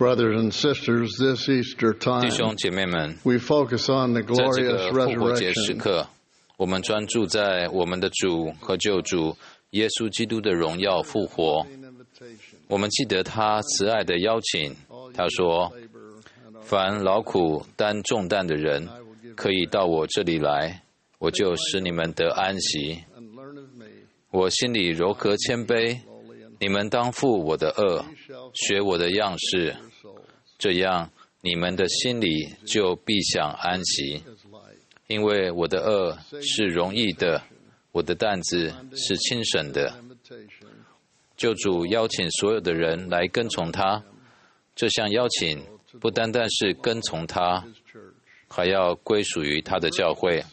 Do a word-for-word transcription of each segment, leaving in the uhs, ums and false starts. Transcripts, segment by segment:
Brothers and sisters, this Easter 弟 time, 兄姐妹们， we focus on the 在这 glorious 个复活节时 resurrection 刻，我们专注在我们的主和救主耶稣基督的荣耀复活。我们记得他慈爱的邀请，他说：“凡劳苦担重担的人，可以到我这里来，我就使你们得安息。我心里柔和谦卑，你们当负我的恶，学我的样式，这样你们的心里就必享安息。因为我的恶是容易的，我的担子是轻省的。”救主邀请所有的人来跟从他，这项邀请不单单是跟从他，还要归属于他的教会。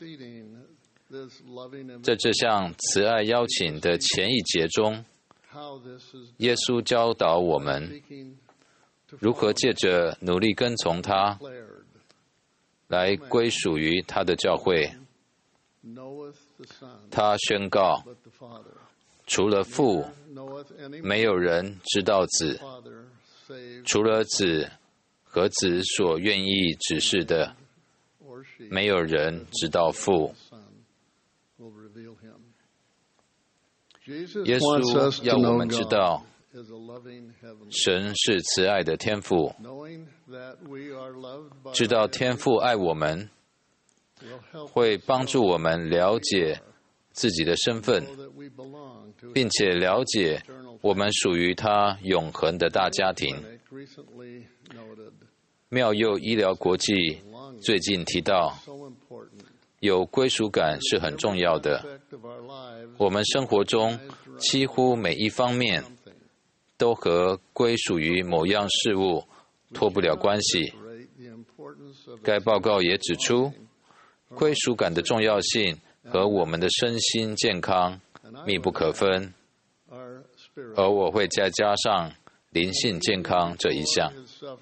在这项慈爱邀请的前一节中，耶稣教导我们如何借着努力跟从他，来归属于他的教会。他宣告，除了父，没有人知道子，除了子和子所愿意指示的，没有人知道父。耶稣要我们知道，神是慈爱的天父，知道天父爱我们，会帮助我们了解自己的身份，并且了解我们属于他永恒的大家庭。妙佑医疗国际最近提到，有归属感是很重要的。我们生活中几乎每一方面都和归属于某样事物脱不了关系。该报告也指出，归属感的重要性和我们的身心健康密不可分，而我会再加上灵性健康这一项。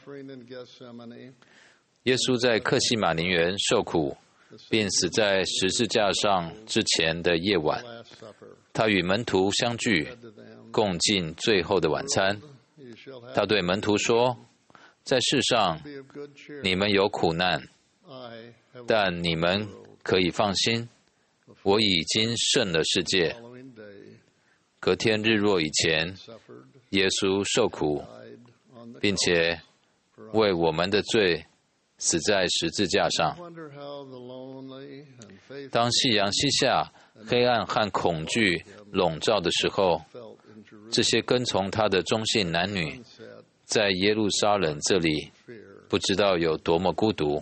耶稣在客西马尼园受苦并死在十字架上之前的夜晚，他与门徒相聚，共进最后的晚餐。他对门徒说：“在世上你们有苦难，但你们可以放心，我已经胜了世界。”隔天日落以前，耶稣受苦，并且为我们的罪死在十字架上。当夕阳西下，黑暗和恐惧笼罩的时候，这些跟从他的中性男女，在耶路撒冷这里，不知道有多么孤独。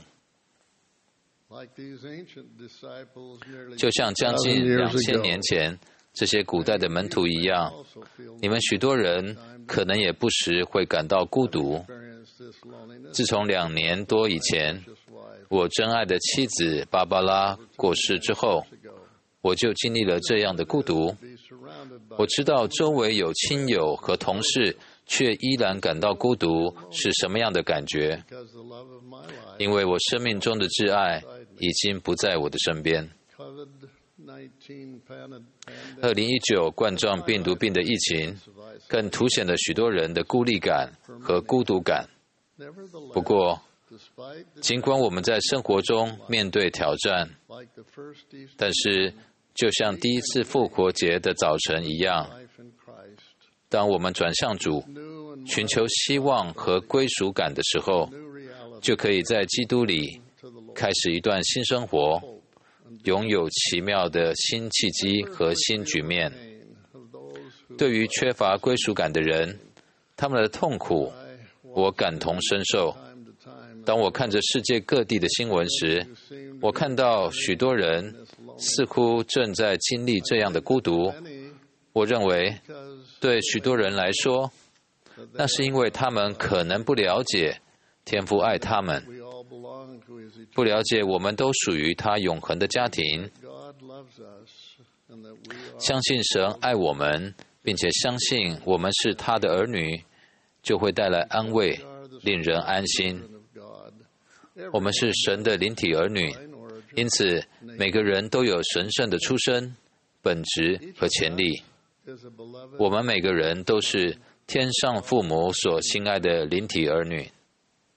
就像将近两千年前这些古代的门徒一样，你们许多人可能也不时会感到孤独。自从两年多以前，我真爱的妻子芭芭拉过世之后，我就经历了这样的孤独。我知道周围有亲友和同事，却依然感到孤独是什么样的感觉，因为我生命中的挚爱已经不在我的身边。二零一九冠状病毒病的疫情更凸显了许多人的孤立感和孤独感。不过，尽管我们在生活中面对挑战，但是就像第一次复活节的早晨一样，当我们转向主，寻求希望和归属感的时候，就可以在基督里开始一段新生活，拥有奇妙的新契机和新局面。对于缺乏归属感的人，他们的痛苦，我感同身受。当我看着世界各地的新闻时，我看到许多人似乎正在经历这样的孤独。我认为，对许多人来说，那是因为他们可能不了解天父爱他们，不了解我们都属于他永恒的家庭，相信神爱我们，并且相信我们是他的儿女，就会带来安慰，令人安心。我们是神的灵体儿女，因此每个人都有神圣的出身、本质和潜力。我们每个人都是天上父母所心爱的灵体儿女。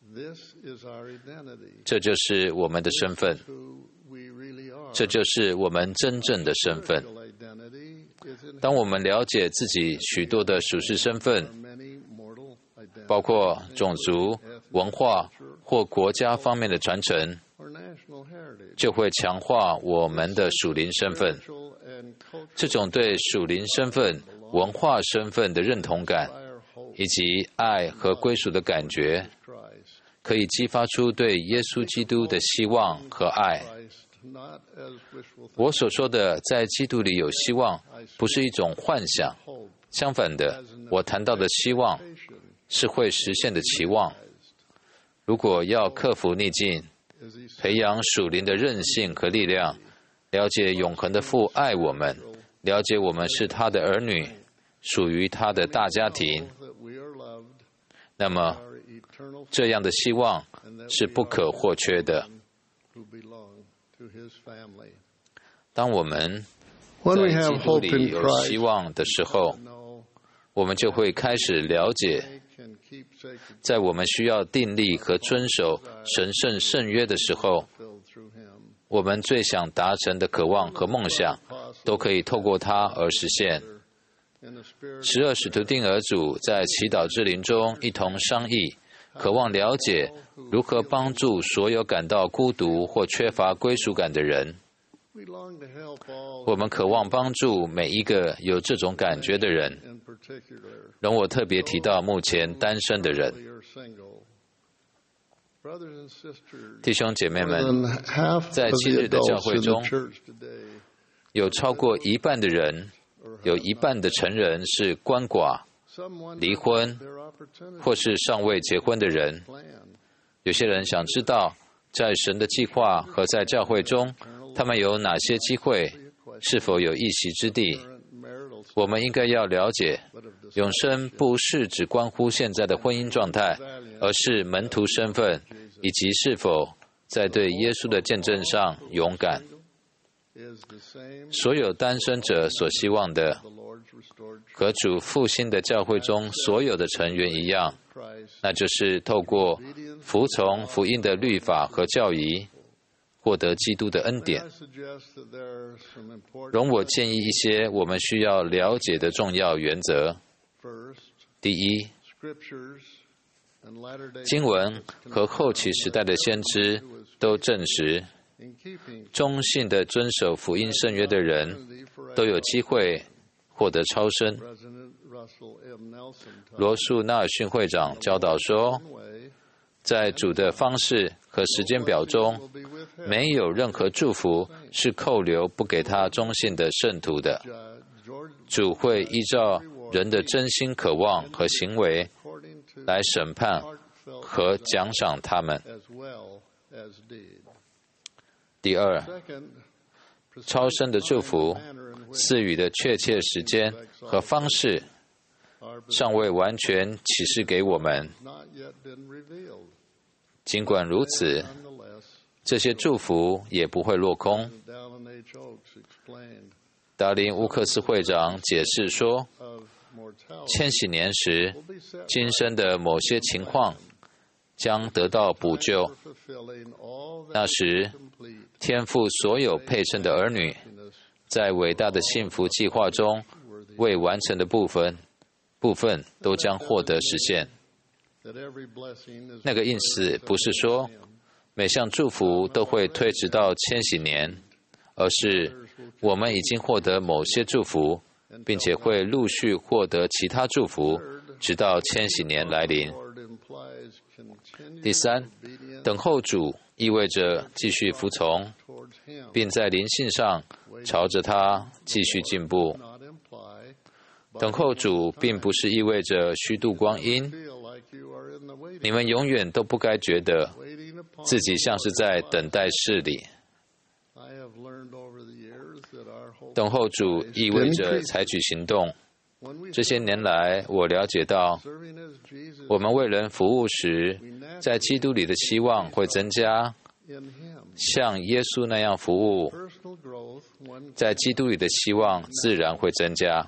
这就是我们的身份，这就是我们真正的身份。当我们了解自己许多的属世身份，包括种族、文化或国家方面的传承，就会强化我们的属灵身份。这种对属灵身份、文化身份的认同感，以及爱和归属的感觉，可以激发出对耶稣基督的希望和爱。我所说的在基督里有希望，不是一种幻想，相反的，我谈到的希望是会实现的期望。如果要克服逆境，培养属灵的韧性和力量，了解永恒的父爱我们，了解我们是他的儿女，属于他的大家庭，那么这样的希望是不可或缺的。当我们在基督里有希望的时候，我们就会开始了解，在我们需要订立和遵守神圣圣约的时候，我们最想达成的渴望和梦想，都可以透过它而实现。十二使徒丁儿主在祈祷之灵中一同商议，渴望了解如何帮助所有感到孤独或缺乏归属感的人。我们渴望帮助每一个有这种感觉的人，容我特别提到目前单身的人。弟兄姐妹们，在今日的教会中，有超过一半的人，有一半的成人是鳏寡、离婚，或是尚未结婚的人。有些人想知道，在神的计划和在教会中，他们有哪些机会，是否有一席之地？我们应该要了解，永生不是只关乎现在的婚姻状态，而是门徒身份，以及是否在对耶稣的见证上勇敢。所有单身者所希望的，和主复兴的教会中所有的成员一样，那就是透过服从福音的律法和教义，获得基督的恩典。容我建议一些我们需要了解的重要原则。第一，经文和后期时代的先知都证实，忠信的遵守福音圣约的人都有机会获得超生。罗素·纳尔逊会长教导说，在主的方式和时间表中，没有任何祝福是扣留不给他忠信的圣徒的。主会依照人的真心渴望和行为来审判和奖赏他们。第二，超生的祝福赐予的确切时间和方式尚未完全启示给我们。尽管如此，这些祝福也不会落空。达林乌克斯会长解释说，千禧年时，今生的某些情况将得到补救。那时，天父所有配称的儿女，在伟大的幸福计划中未完成的部分，部分都将获得实现。那个意思不是说每项祝福都会推迟到千禧年，而是我们已经获得某些祝福，并且会陆续获得其他祝福，直到千禧年来临。第三，等候主意味着继续服从，并在灵性上朝着他继续进步。等候主并不是意味着虚度光阴。你们永远都不该觉得自己像是在等待室里。等候主意味着采取行动。这些年来，我了解到，我们为人服务时，在基督里的希望会增加，像耶稣那样服务，在基督里的希望自然会增加。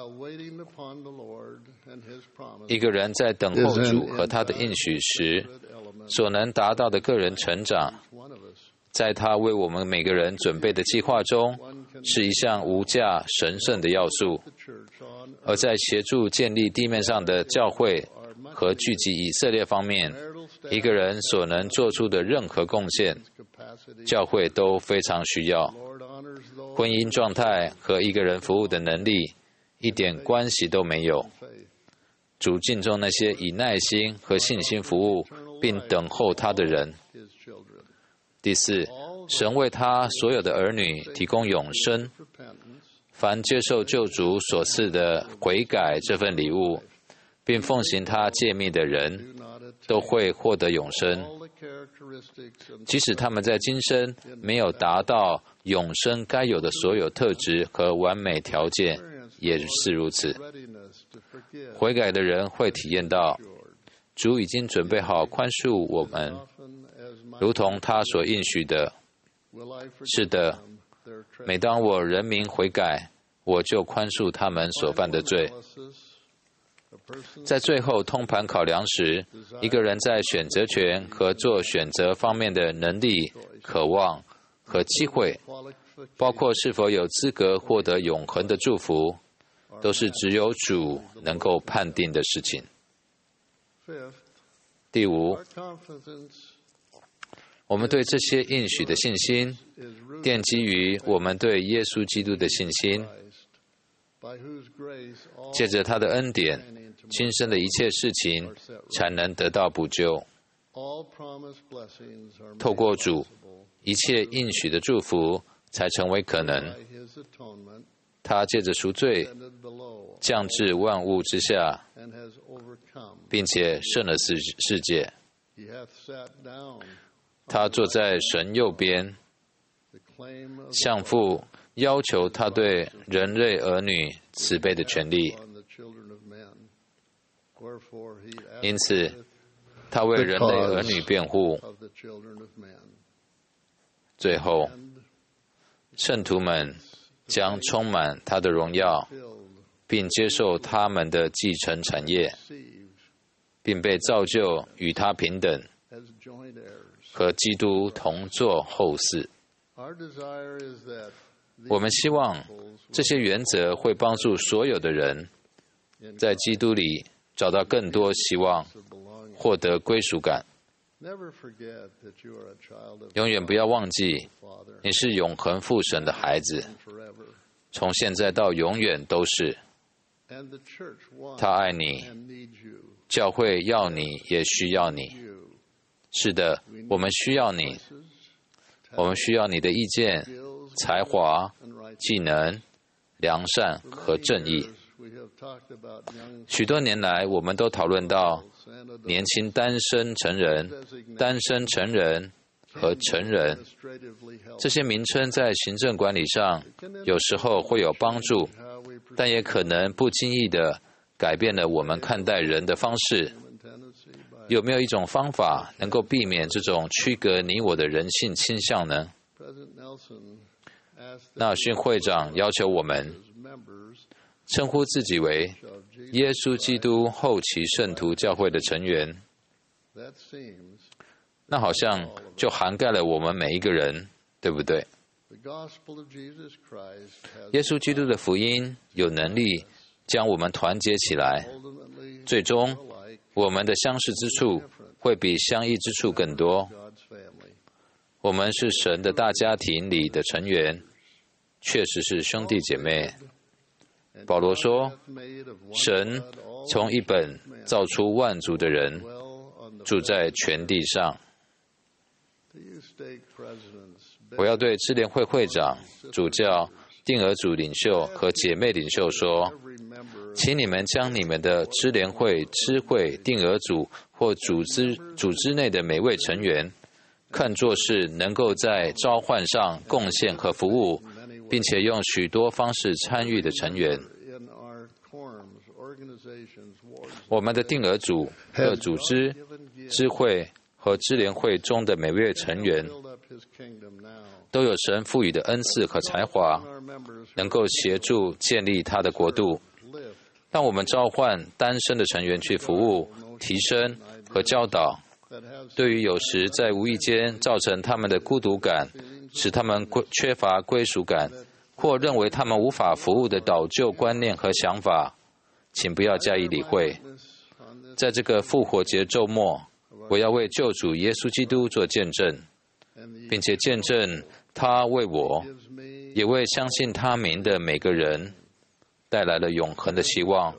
一个人在等候主和他的应许时， 所能达到的个人成长，在他为我们每个人准备的计划中，是一项无价神圣的要素。而在协助建立地面上的教会和聚集以色列方面，一个人所能做出的任何贡献，教会都非常需要。婚姻状态和一个人服务的能力一点关系都没有。主敬重那些以耐心和信心服务并等候他的人。第四，神为他所有的儿女提供永生。凡接受救主所赐的悔改这份礼物，并奉行他诫命的人，都会获得永生。即使他们在今生没有达到永生该有的所有特质和完美条件，也是如此。悔改的人会体验到，主已经准备好宽恕我们，如同他所应许的。是的，每当我人民悔改，我就宽恕他们所犯的罪。在最后通盘考量时，一个人在选择权和做选择方面的能力、渴望和机会，包括是否有资格获得永恒的祝福，都是只有主能够判定的事情。第五，我们对这些应许的信心，奠基于我们对耶稣基督的信心。借着他的恩典，今生的一切事情才能得到补救。透过主，一切应许的祝福才成为可能。他借着赎罪，降至万物之下，并且胜了世世界。他坐在神右边，向父要求他对人类儿女慈悲的权利。因此，他为人类儿女辩护。最后，圣徒们将充满他的荣耀，并接受他们的继承产业，并被造就与他平等，和基督同作后嗣。我们希望这些原则会帮助所有的人在基督里找到更多希望，获得归属感。永远不要忘记，你是永恒父神的孩子，从现在到永远都是。他爱你，教会要你，也需要你。是的，我们需要你，我们需要你的意见、才华、技能、良善和正义。许多年来，我们都讨论到年轻单身成人、单身成人和成人这些名称在行政管理上有时候会有帮助，但也可能不经意地改变了我们看待人的方式。有没有一种方法能够避免这种区隔你我的人性倾向呢？纳逊会长要求我们称呼自己为耶稣基督后期圣徒教会的成员，那好像就涵盖了我们每一个人，对不对？耶稣基督的福音有能力将我们团结起来，最终我们的相似之处会比相异之处更多。我们是神的大家庭里的成员，确实是兄弟姐妹。保罗说，神从一本造出万族的人，住在全地上。我要对支联会会长、主教、定额组领袖和姐妹领袖说，请你们将你们的支联会、支会、定额组或组织组织内的每位成员，看作是能够在召唤上贡献和服务，并且用许多方式参与的成员。我们的定额组、各组织、支会和支联会中的每位成员，都有神赋予的恩赐和才华，能够协助建立他的国度。当我们召唤单身的成员去服务、提升和教导， 对于有时在无意间造成他们的孤独感，使他们缺乏归属感，或认为他们无法服务的祷救观念和想法，请不要加以理会。在这个复活节周末，我要为救主耶稣基督做见证，并且见证他为我，也为相信他名的每个人带来了永恒的希望。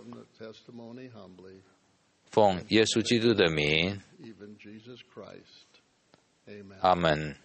奉耶稣基督的名，阿们。